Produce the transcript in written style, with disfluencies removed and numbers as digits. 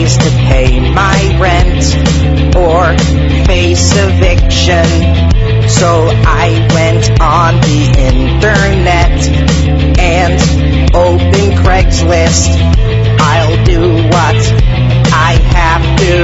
ways to pay my rent or face eviction. So I went on the internet and opened Craigslist. I'll do what I have to